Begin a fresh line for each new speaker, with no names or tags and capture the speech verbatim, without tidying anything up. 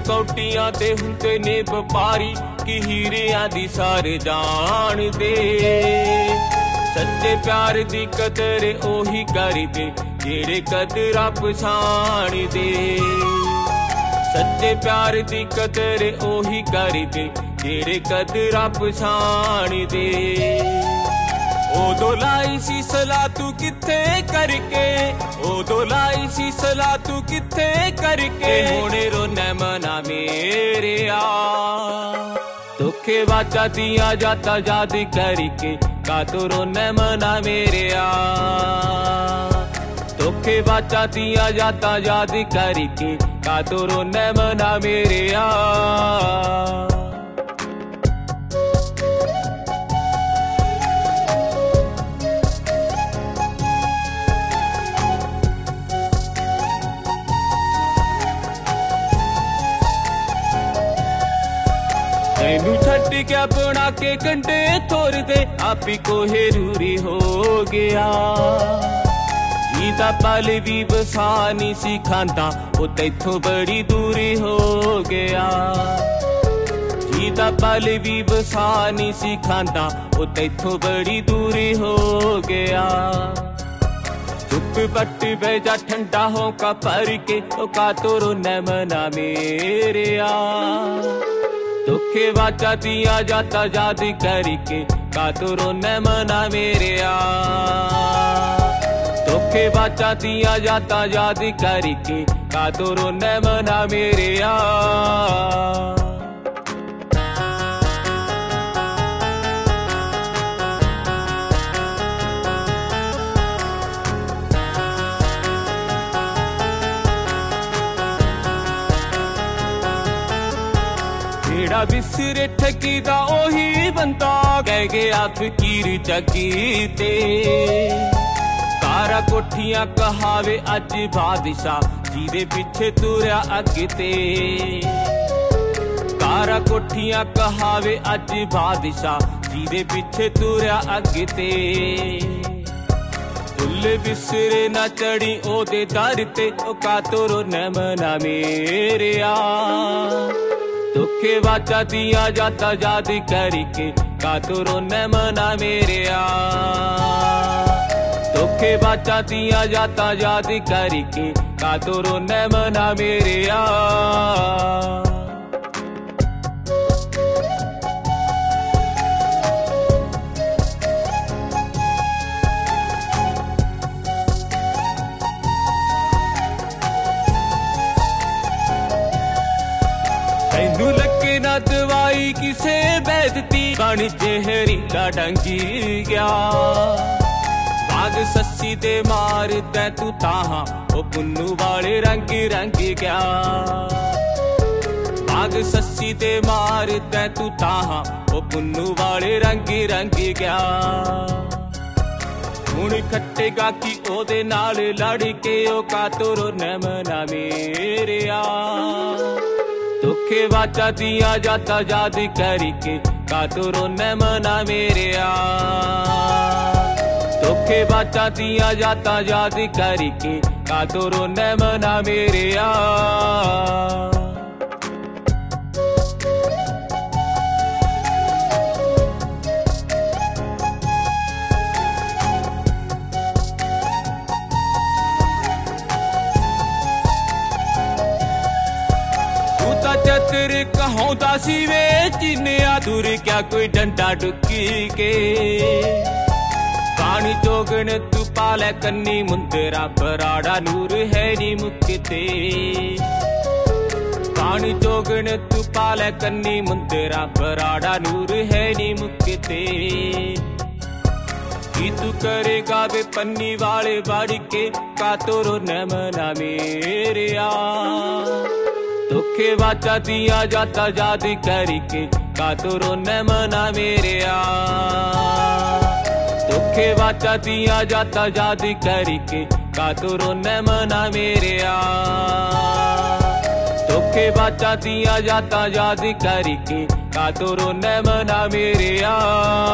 कौटियां ते हुंदे ने वपारी कि हीरियां दी सारे जान दे। सच्चे प्यार दी कदर ओही करदे जेड़े कदरां पछाण दे। सच्चे प्यार दी कदर ओही करदे जेड़े कदरां पछाण दे। ओदो लाई सी सलाह तू किथे करके, ओदो लाई सी सलाह तू किथे करके, होने रोने मना मेरे आ। धोखे बाजा दिया जाता याद करके, का तो रोने मना मेरे आ। धोखे बाजा दिया जाता याद करके, का तो रोने मना मेरे आ। तैनू छड्ड के बना के कंडे थोर दे आपी को हेरूरी हो गया। जीता पल भी बसानी सी खांदा वो तैथों बड़ी दूरी हो गया। जीता पल भी बसानी सी खांदा वो तैथों बड़ी दूरी हो गया। चुप बट बेजा ठंडा हो का पर के ओ का तोरो न मना मेरे आ। धोखे बाजा दिया जाता याद करके, का तो रोने मना मेरे आ। धोखे बाजा दिया जाता याद करके, का तो रोने मना मेरे आ। जेड़ा बिसरे ठगी दा ओही बंदा कह गया फकीर चकी ते। कारा कोठियां कहावे अज बादशाह जीदे पिछे तुरया अगे ते। कारा कोठियां कहावे अज बादशाह जीदे पिछे तुरया अगे ते। फुल बिसरे ना चढ़ी ओदे दर ते, ओ का तोरो न मना मेरे आ। धोखे बाजा दिया जाता याद करके, का तो रोने मना मेरे आ। धोखे बाजा दिया जाता याद करके, का तो रोने मना मेरे आ। तैनू लगे ना दवाई किसे बैठती, पानी जहरीला डंगी गया। बाग सस्सी दे मार तै तू ताहा ओ पुन्नू वाले रंग रंग गया। बाग सस्सी दे मार तै तू ताहा ओ पुन्नू वाले रंग रंग गया। हुण खट्टेगा कि ओदे नाल लड़ के, ओ का तोरो न मना मेरे आ। धोखे बाजा दिया जाता याद करके, का तो रोने मना मेरे आ। धोखे बाजा दिया जाता याद करके, का तो रोने मना मेरे आ। चतर कहौंदा सी वे चिन्निया दूर क्या कोई डंडा डुकी के। पानी जोगन तू पाले कन्नी मुंदरा बराड़ा नूर है नी मुकते। पानी जोगन तू पाले कन्नी मुंदरा बराड़ा नूर है नी मुकते। की तू करेगा वे पन्नी वाले बाड़ के, का तोरो न मना मेरे आ। धोखे बाजा दिया जाता याद करके, का तो रोने मना मेरे आ। धोखे बाजा दिया जाता याद करके, का तो रोने मना मेरे आ। धोखे बाजा दिया जाता याद करके, का तो रोने मना मेरे आ।